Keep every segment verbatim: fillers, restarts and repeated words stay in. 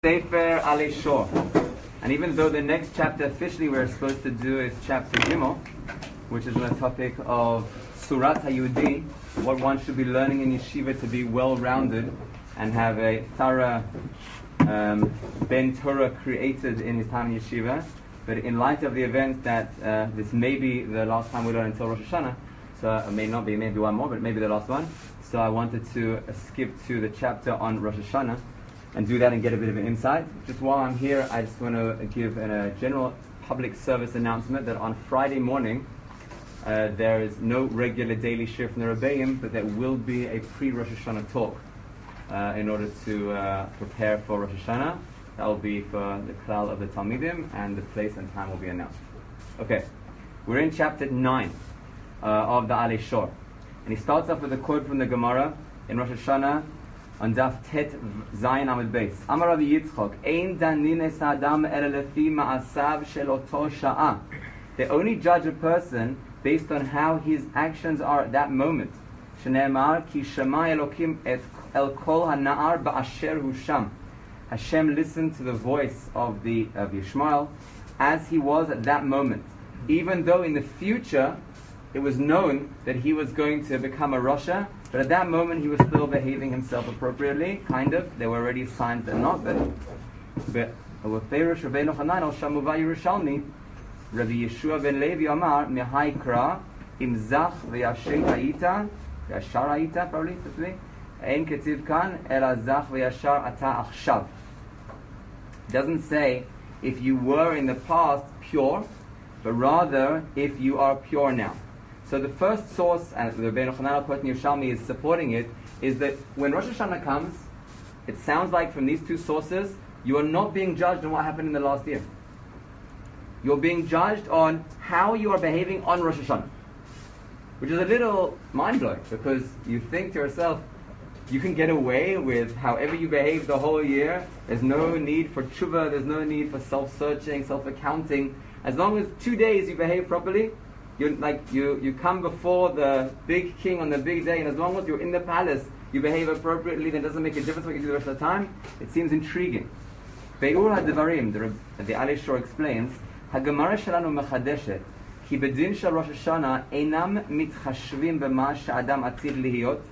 Sefer Alei Shor. And even though the next chapter officially we're supposed to do is chapter Gimel, which is on the topic of Surat HaYehudi, what one should be learning in yeshiva to be well-rounded and have a thorough um, Ben Torah created in his time in yeshiva. But in light of the event that uh, this may be the last time we learn until Rosh Hashanah, so it may not be, maybe one more, but maybe the last one. So I wanted to uh, skip to the chapter on Rosh Hashanah and do that and get a bit of an insight. Just while I'm here, I just want to give a general public service announcement that on Friday morning uh, there is no regular daily shir from the Rebbeim, but there will be a pre-Rosh Hashanah talk uh, in order to uh, prepare for Rosh Hashanah. That will be for the klal of the Talmidim, and the place and time will be announced. Okay, we're in chapter nine uh, of the Alei Shor, and he starts off with a quote from the Gemara in Rosh Hashanah on Daf Tet Zayin Amud Beis. Amar Rabbi Yitzchok, Ein danin es adam ela lefi ma'asav shel oto sha'a. They only judge a person based on how his actions are at that moment. Shneimar ki shema Elokim et el kol hana'ar ba'asher hu sham. Hashem listened to the voice of the of Yishmael as he was at that moment, even though in the future it was known that he was going to become a Rasha. But at that moment, he was still behaving himself appropriately, kind of. There were already signs that not, but but Ferush Rabbeinu Hanan al Shamuva Yerushalmi, Rabbi Yeshua ben Levi Amar Mehai Kra Im Zach veYasher Hayita Yashar Hayita probably specifically Ein Ketiv Kan Ela Zach veYashar Ata Achshav. Doesn't say if you were in the past pure, but rather if you are pure now. So the first source, and the Rebbeinu Hanan quote in Yerushalmi is supporting it, is that when Rosh Hashanah comes, it sounds like from these two sources, you are not being judged on what happened in the last year. You're being judged on how you are behaving on Rosh Hashanah, which is a little mind-blowing, because you think to yourself, you can get away with however you behave the whole year. There's no need for tshuva, there's no need for self-searching, self-accounting. As long as two days you behave properly, You like you, you come before the big king on the big day, and as long as you're in the palace, you behave appropriately, then it doesn't make a difference what you do the rest of the time. It seems intriguing. Be'ur HaDevarim, the, the Alei Shor explains, HaGemara shelanu mechadeshet, ki bedin shel Rosh Hashanah einam mitchashvim b'ma she'adam atzir lihiyot,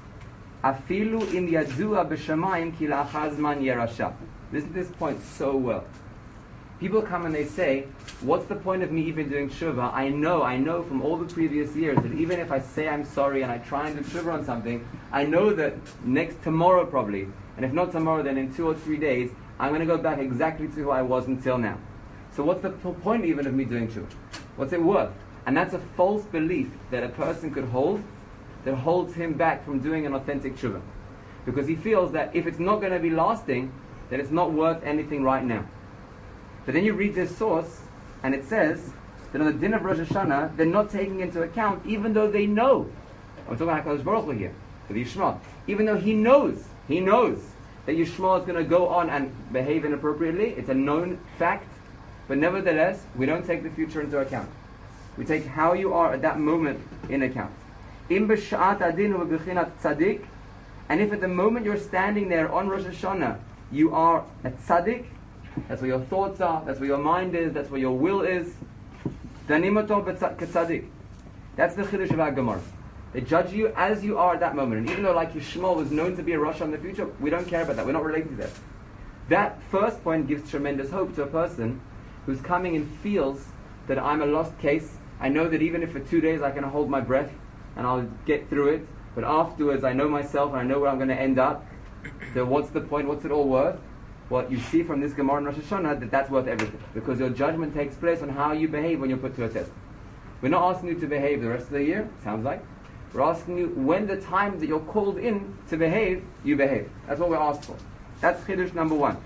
afilu im yadua b'shamayim ki la'achar zman yerasha. Listen to this point so well. People come and they say, what's the point of me even doing tshuva? I know, I know from all the previous years that even if I say I'm sorry and I try and do tshuva on something, I know that next tomorrow probably, and if not tomorrow then in two or three days, I'm going to go back exactly to who I was until now. So what's the point even of me doing tshuva? What's it worth? And that's a false belief that a person could hold that holds him back from doing an authentic tshuva. Because he feels that if it's not going to be lasting, then it's not worth anything right now. But then you read this source, and it says that on the din of Rosh Hashanah, they're not taking into account, even though they know. I'm talking about HaKadosh Baruch Hu here, for the Yishmael. Even though he knows, he knows that Yishmael is going to go on and behave inappropriately. It's a known fact. But nevertheless, we don't take the future into account. We take how you are at that moment in account. Im b'sha'at adin u'b'bechinat tzaddik, and if at the moment you're standing there on Rosh Hashanah, you are a tzaddik, that's where your thoughts are, that's where your mind is, that's where your will is. Danimoto ketzadik. That's the chiddush of our Gemara. They judge you as you are at that moment. And even though like Yishmael was known to be a Rasha in the future, we don't care about that. We're not related to that. That first point gives tremendous hope to a person who's coming and feels that I'm a lost case. I know that even if for two days I can hold my breath and I'll get through it, but afterwards I know myself and I know where I'm going to end up. So what's the point? What's it all worth? Well, you see from this Gemara in Rosh Hashanah that that's worth everything, because your judgment takes place on how you behave when you're put to a test. We're not asking you to behave the rest of the year, sounds like. We're asking you when the time that you're called in to behave, you behave. That's what we're asked for. That's Chiddush number one.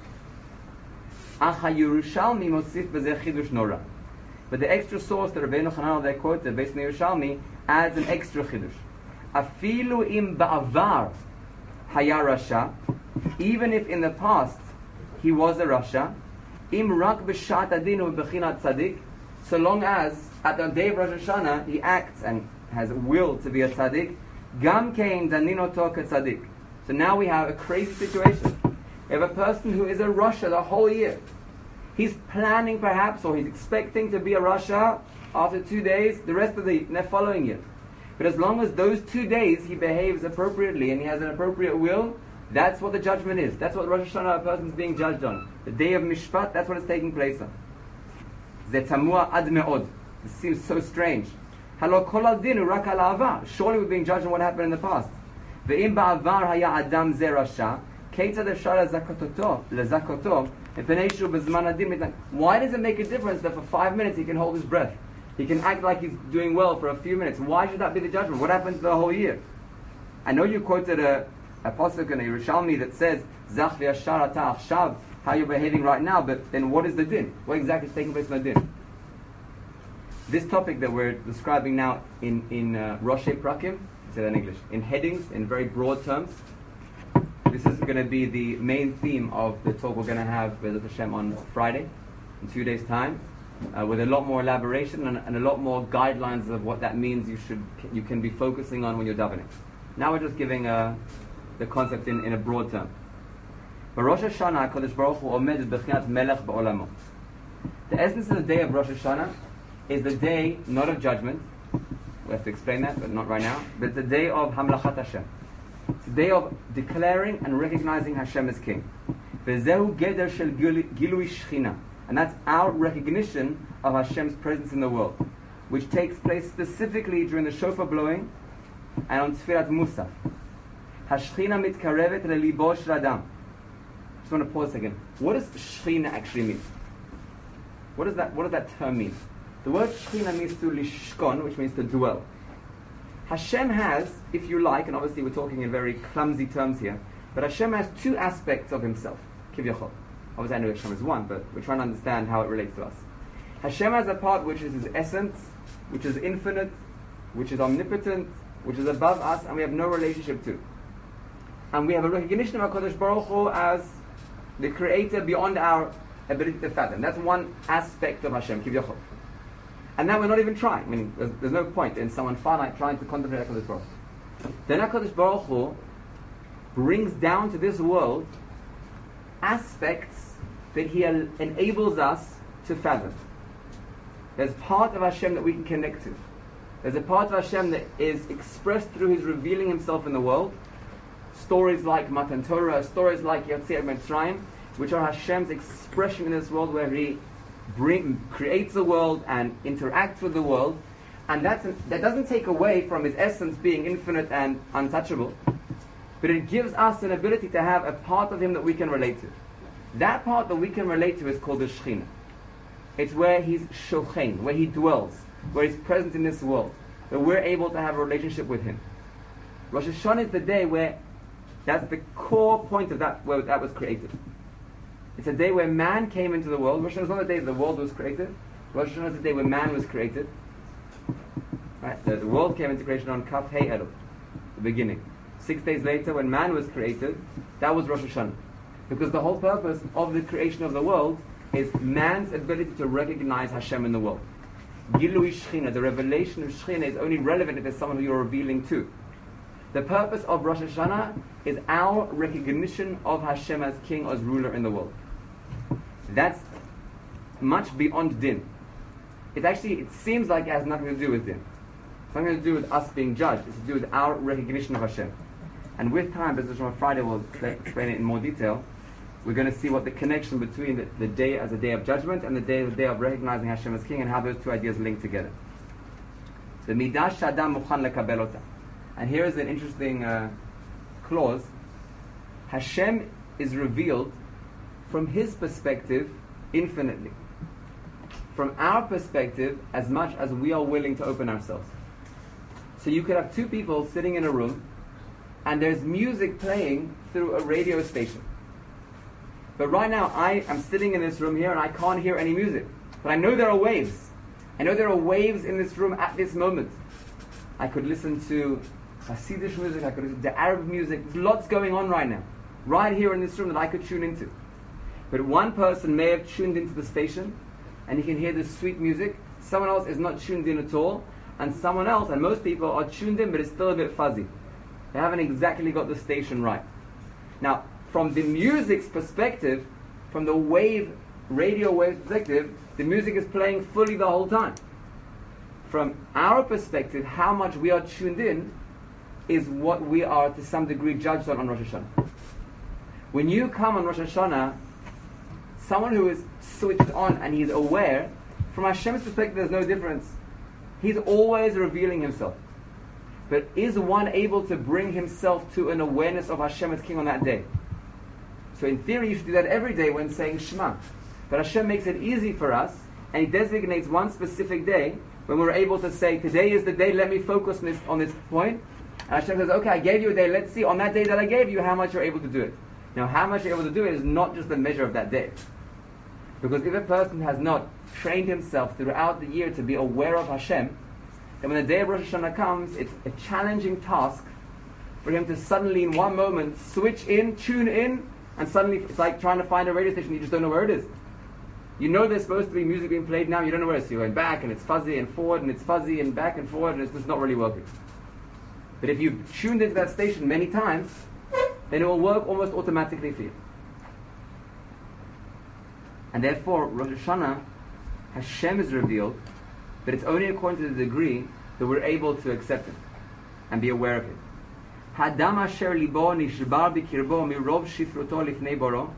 Acha Yerushalmi mosif b'zeh Chiddush nora. But the extra source that Rabbeinu Hanan they quoted, based on Yerushalmi, adds an extra Chiddush. Afilu im ba'avar haya rasha, even if in the past he was a Rasha, im rak b'shat adinu b'chinat tzadik, so long as at the day of Rosh Hashanah he acts and has a will to be a tzaddik, gam kein danino to tzaddik. So now we have a crazy situation. We have a person who is a Rasha the whole year. He's planning perhaps, or he's expecting to be a Rasha after two days, the rest of the, the following year. But as long as those two days he behaves appropriately and he has an appropriate will, that's what the judgment is. That's what Rosh Hashanah a person is being judged on. The day of Mishpat, that's what is taking place on. Zetamua ad me'od. This seems so strange. Halo kol adinu rak al avar. Surely we're being judged on what happened in the past. Ve'im ba'avar haya adam ze rasha, ketzad efshar lezakoto, lezakoto, mepnei shu bezman adim. Why does it make a difference that for five minutes he can hold his breath? He can act like he's doing well for a few minutes. Why should that be the judgment? What happens the whole year? I know you quoted a, a pasuk in a Yerushalmi that says, Zach v'yashar ata achshav, how you're behaving right now, but then what is the din? What exactly is taking place in the din? This topic that we're describing now in, in uh, Roshei Prakim, say that in English, in headings, in very broad terms, this is going to be the main theme of the talk we're going to have with Hashem on Friday, in two days' time. Uh, with a lot more elaboration and, and a lot more guidelines of what that means you should you can be focusing on when you're davening. Now we're just giving uh, the concept in, in a broad term. But Rosh Hashanah, HaKadosh Baruch Hu omed b'chinat melech ba'olamo. The essence of the day of Rosh Hashanah is the day not of judgment. We have to explain that, but not right now. But it's the day of Hamlachat Hashem. It's the day of declaring and recognizing Hashem as King. V'zehu geder shel gilui shchina. And that's our recognition of Hashem's presence in the world, which takes place specifically during the shofar blowing and on Tfilat Musaf. Hashchina mitkarevet lelibo shel adam. Just want to pause a second. What does Shechina actually mean? What does that? What does that term mean? The word Shechina means to lishkon, which means to dwell. Hashem has, if you like, and obviously we're talking in very clumsy terms here, but Hashem has two aspects of Himself. Kivyachol. Obviously I know Hashem is one, but we're trying to understand how it relates to us. Hashem has a part which is His essence, which is infinite, which is omnipotent, which is above us, and we have no relationship to. And we have a recognition of HaKadosh Baruch Hu as the Creator beyond our ability to fathom. That's one aspect of Hashem, Kivyachol. And now we're not even trying. I mean, there's, there's no point in someone finite trying to contemplate HaKadosh Baruch Hu. Then HaKadosh Baruch Hu brings down to this world aspects that He enables us to fathom. There's part of Hashem that we can connect to. There's a part of Hashem that is expressed through His revealing Himself in the world. Stories like Matan Torah, stories like Yetziat Mitzrayim, which are Hashem's expression in this world, where He bring, creates the world and interacts with the world. And that's an, that doesn't take away from His essence being infinite and untouchable, but it gives us an ability to have a part of Him that we can relate to. That part that we can relate to is called the Shechina. It's where He's shochen, where He dwells, where He's present in this world, where we're able to have a relationship with Him. Rosh Hashanah is the day where that's the core point of that, where that was created. It's a day where man came into the world. Rosh Hashanah is not the day the world was created. Rosh Hashanah is the day where man was created. Right? The, the world came into creation on Kaf Hei Elul, the beginning. Six days later, when man was created, that was Rosh Hashanah. Because the whole purpose of the creation of the world is man's ability to recognize Hashem in the world. Gilui Shechina, the revelation of Shechina, is only relevant if there's someone who you're revealing to. The purpose of Rosh Hashanah is our recognition of Hashem as King, as ruler in the world. That's much beyond din. It actually, it seems like it has nothing to do with din. It's nothing to do with us being judged. It's to do with our recognition of Hashem. And with time, because on Friday we'll explain it in more detail, we're going to see what the connection between the, the day as a day of judgment and the day the day of recognizing Hashem as King, and how those two ideas link together. The midah sh'adam mukhan lekabel ota. And here is an interesting uh, clause. Hashem is revealed from His perspective infinitely. From our perspective, as much as we are willing to open ourselves. So you could have two people sitting in a room, and there's music playing through a radio station. But right now, I am sitting in this room here and I can't hear any music. But I know there are waves. I know there are waves in this room at this moment. I could listen to Hasidic music, I could listen to Arab music. There's lots going on right now. Right here in this room that I could tune into. But one person may have tuned into the station and he can hear this sweet music. Someone else is not tuned in at all. And someone else, and most people are tuned in, but it's still a bit fuzzy. They haven't exactly got the station right. Now, from the music's perspective, from the wave, radio wave perspective, the music is playing fully the whole time. From our perspective, how much we are tuned in is what we are to some degree judged on on Rosh Hashanah. When you come on Rosh Hashanah, someone who is switched on and he's aware, from Hashem's perspective there's no difference. He's always revealing himself. But is one able to bring himself to an awareness of Hashem as King on that day? So in theory you should do that every day when saying Shema. But Hashem makes it easy for us, and He designates one specific day when we're able to say, today is the day, let me focus on this, on this point. And Hashem says, okay, I gave you a day, let's see on that day that I gave you how much you're able to do it. Now how much you're able to do it is not just the measure of that day. Because if a person has not trained himself throughout the year to be aware of Hashem, then when the day of Rosh Hashanah comes, it's a challenging task for him to suddenly in one moment switch in, tune in, and suddenly it's like trying to find a radio station, you just don't know where it is. You know there's supposed to be music being played now, you don't know where it is. So you're going back and it's fuzzy and forward and it's fuzzy and back and forward and it's just not really working. But if you've tuned into that station many times, then it will work almost automatically for you. And therefore, Rosh Hashanah, Hashem is revealed, but it's only according to the degree that we're able to accept it and be aware of it. Hadam asher libo nishbar bikirbo mirov shifroto lifnei boro.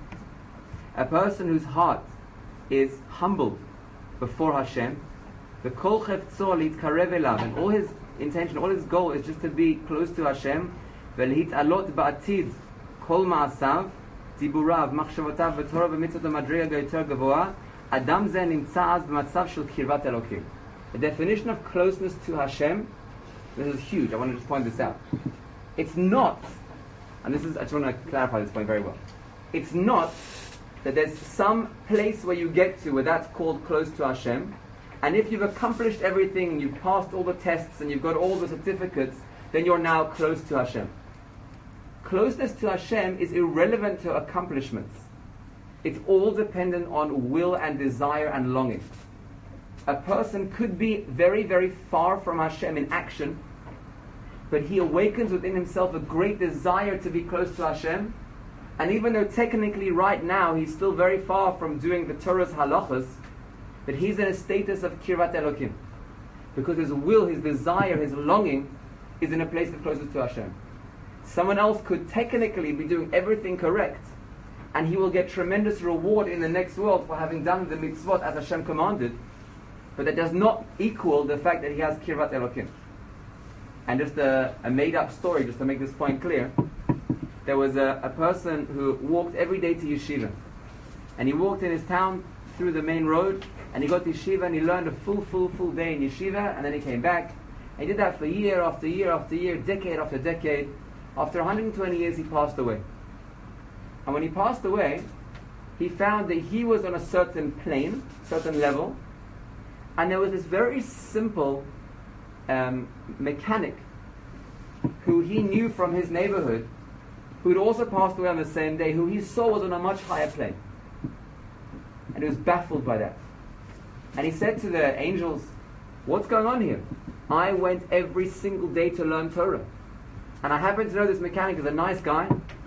A person whose heart is humbled before Hashem, the kol chefzo litkarev elav, and all his intention, all his goal is just to be close to Hashem. Velhit alot ba'atid kol ma'asav diburav machshavotav v'torah v'mitzvot madriga yoter gavoa. Adam ze nimtza az b'matzav shel kirvat elokim. The definition of closeness to Hashem, this is huge. I want to just point this out. It's not, and this is, I just want to clarify this point very well. It's not that there's some place where you get to where that's called close to Hashem, and if you've accomplished everything, and you've passed all the tests, and you've got all the certificates, then you're now close to Hashem. Closeness to Hashem is irrelevant to accomplishments. It's all dependent on will and desire and longing. A person could be very, very far from Hashem in action, but he awakens within himself a great desire to be close to Hashem, and even though technically right now he's still very far from doing the Torah's halachas, but he's in a status of Kirvat Elokim, because his will, his desire, his longing is in a place that's closest to Hashem. Someone else could technically be doing everything correct, and he will get tremendous reward in the next world for having done the mitzvot as Hashem commanded, but that does not equal the fact that he has Kirvat Elokim. And just a, a made-up story, just to make this point clear, there was a, a person who walked every day to yeshiva, and he walked in his town through the main road, and he got to yeshiva and he learned a full, full, full day in yeshiva, and then he came back. And he did that for year after year after year, decade after decade. After one hundred twenty years, he passed away. And when he passed away, he found that he was on a certain plane, certain level, and there was this very simple um, mechanic who he knew from his neighborhood, who had also passed away on the same day, who he saw was on a much higher plane. And he was baffled by that. And he said to the angels, what's going on here? I went every single day to learn Torah. And I happen to know this mechanic is a nice guy,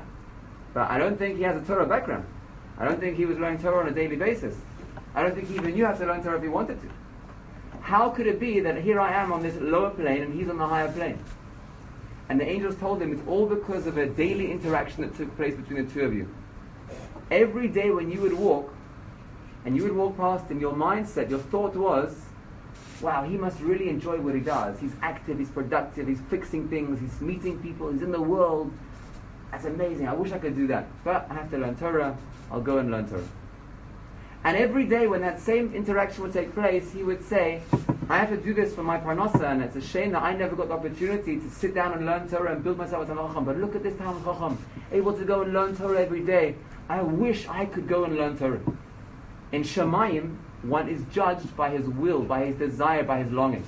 but I don't think he has a Torah background. I don't think he was learning Torah on a daily basis. I don't think he even knew how to learn Torah if he wanted to. How could it be that here I am on this lower plane and he's on the higher plane? And the angels told him it's all because of a daily interaction that took place between the two of you. Every day when you would walk, and you would walk past him, your mindset, your thought was, wow, he must really enjoy what he does. He's active, he's productive, he's fixing things, he's meeting people, he's in the world. That's amazing. I wish I could do that. But I have to learn Torah. I'll go and learn Torah. And every day when that same interaction would take place, he would say, I have to do this for my parnasa, and it's a shame that I never got the opportunity to sit down and learn Torah and build myself a Talmid Chacham. But look at this Talmid Chacham, able to go and learn Torah every day. I wish I could go and learn Torah. In Shemayim, one is judged by his will, by his desire, by his longing.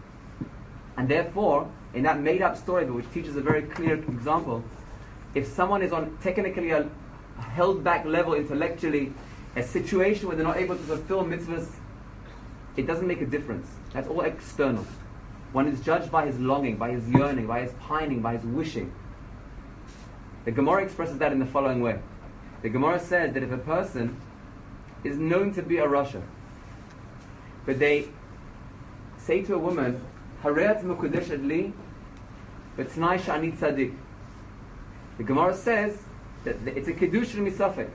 And therefore, in that made-up story, which teaches a very clear example, if someone is on technically a held-back level intellectually, a situation where they're not able to fulfill mitzvahs, it doesn't make a difference. That's all external. One is judged by his longing, by his yearning, by his pining, by his wishing. The Gemara expresses that in the following way. The Gemara says that if a person is known to be a Rasha, but they say to a woman, Hareat mukudeshet li, v'tnai sh'ani tzadik. The Gemara says that it's a kedushin misafek.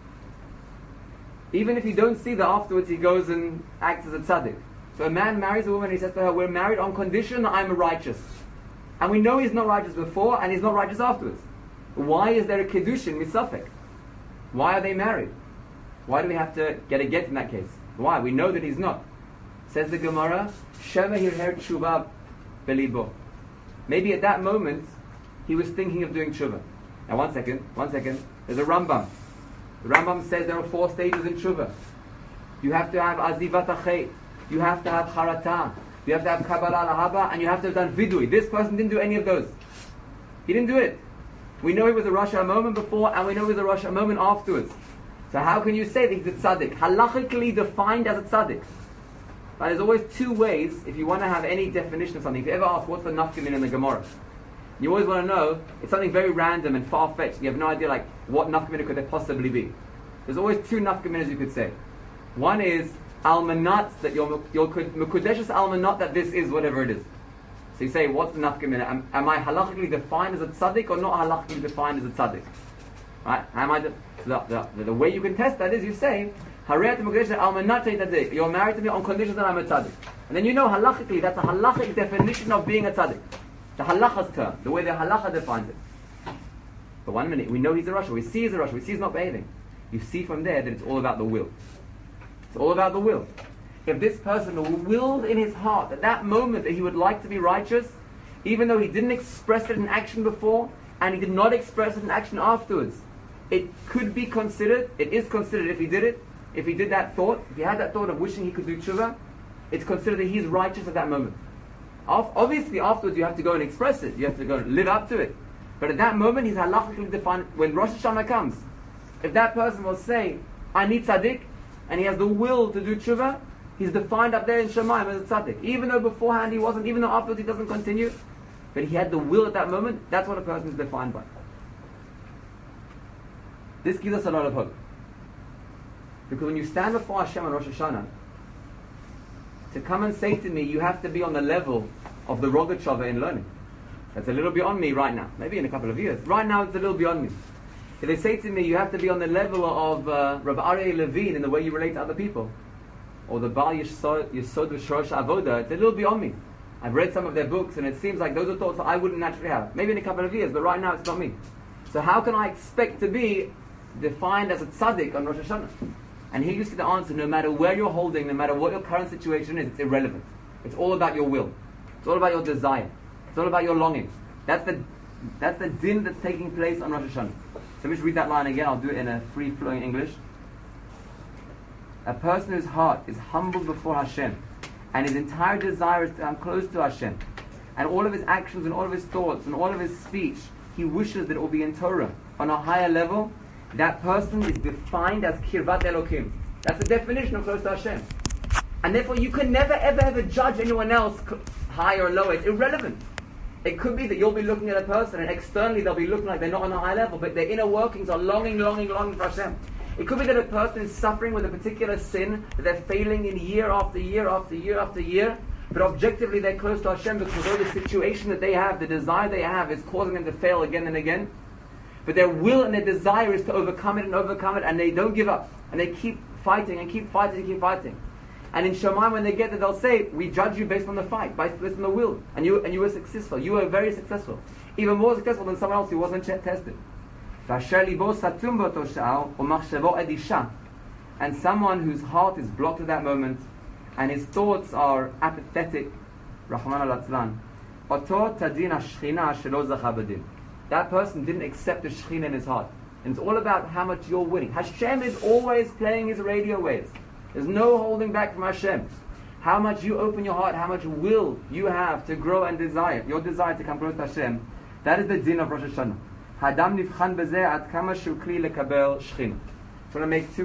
Even if you don't see that afterwards, he goes and acts as a tzaddik. So a man marries a woman and he says to her, we're married on condition that I'm righteous. And we know he's not righteous before and he's not righteous afterwards. Why is there a kedushin misafek? Why are they married? Why do we have to get a get in that case? Why? We know that he's not. Says the Gemara, Shema hirher tshuva belibo. Maybe at that moment, he was thinking of doing tshuva. Now one second, one second. There's a Rambam. The Rambam says there are four stages in tshuva. You have to have azivat achet. You have to have charata. You have to have kabbalah lahaba, and you have to have done vidui. This person didn't do any of those. He didn't do it. We know he was a Rasha a moment before, and we know he was a Rasha a moment afterwards. So how can you say that he's a tzaddik? Halachically defined as a tzaddik. But there's always two ways, if you want to have any definition of something. If you ever ask, what's the nafkamin in the Gemara? You always want to know, it's something very random and far-fetched. You have no idea, like, what nafkamin could there possibly be. There's always two nafkaminas you could say. One is, almanat, that you're mukudeshes almanat, that this is whatever it is. So you say, what's the nafkamina? Am, am I halachically defined as a tzaddik or not halachically defined as a tzaddik? Right? Am I de- the, the, the way you can test that is you say, you're married to me on condition that I'm a tzaddik. And then you know halachically, that's a halachic definition of being a tzaddik. The halacha's term, the way the halacha defines it. But one minute, we know he's a Rasha, we see he's a Rasha, we see he's not behaving. You see from there that it's all about the will. It's all about the will. If this person willed in his heart at that moment that he would like to be righteous, even though he didn't express it in action before, and he did not express it in action afterwards, it could be considered, it is considered if he did it, if he did that thought, if he had that thought of wishing he could do tshuva, it's considered that he's righteous at that moment. Obviously afterwards you have to go and express it, you have to go and live up to it. But at that moment he's halachically defined. When Rosh Hashanah comes, if that person will say, I need tzaddik, and he has the will to do tshuva, he's defined up there in Shemaim as a tzaddik. Even though beforehand he wasn't, even though afterwards he doesn't continue, but he had the will at that moment, that's what a person is defined by. This gives us a lot of hope. Because when you stand before Hashem on Rosh Hashanah, to come and say to me, you have to be on the level of the Rogatchover in learning. That's a little beyond me right now. Maybe in a couple of years. Right now it's a little beyond me. If they say to me, you have to be on the level of uh, Rav Aryeh Levine in the way you relate to other people, or the Baal Yesod V'Shorosh Avoda, it's a little beyond me. I've read some of their books and it seems like those are thoughts that I wouldn't naturally have. Maybe in a couple of years, but right now it's not me. So how can I expect to be defined as a tzaddik on Rosh Hashanah? And here you see the answer, no matter where you're holding, no matter what your current situation is, it's irrelevant. It's all about your will. It's all about your desire. It's all about your longing. That's the that's the din that's taking place on Rosh Hashanah. So let me just read that line again, I'll do it in a free-flowing English. A person whose heart is humble before Hashem, and his entire desire is to come close to Hashem, and all of his actions and all of his thoughts and all of his speech, he wishes that it will be in Torah, on a higher level, that person is defined as Kirvat Elokim. That's the definition of close to Hashem. And therefore you can never ever ever judge anyone else higher or lower. It's irrelevant. It could be that you'll be looking at a person and externally they'll be looking like they're not on a high level, but their inner workings are longing, longing, longing for Hashem. It could be that a person is suffering with a particular sin that they're failing in year after year after year after year, but objectively they're close to Hashem because of the situation that they have, the desire they have is causing them to fail again and again. But their will and their desire is to overcome it and overcome it, and they don't give up. And they keep fighting and keep fighting and keep fighting. And in Shemaim, when they get there, they'll say, we judge you based on the fight, based on the will. And you and you were successful. You were very successful. Even more successful than someone else who wasn't tested. And someone whose heart is blocked at that moment, and his thoughts are apathetic, Rahman al-Atzlan, that person didn't accept the Shekhinah in his heart. And it's all about how much you're winning. Hashem is always playing his radio waves. There's no holding back from Hashem. How much you open your heart, how much will you have to grow and desire, your desire to come close to Hashem, that is the din of Rosh Hashanah. Hadam nivchan bezeh ad kama shu kli lekabel Shekhinah. So I want to make two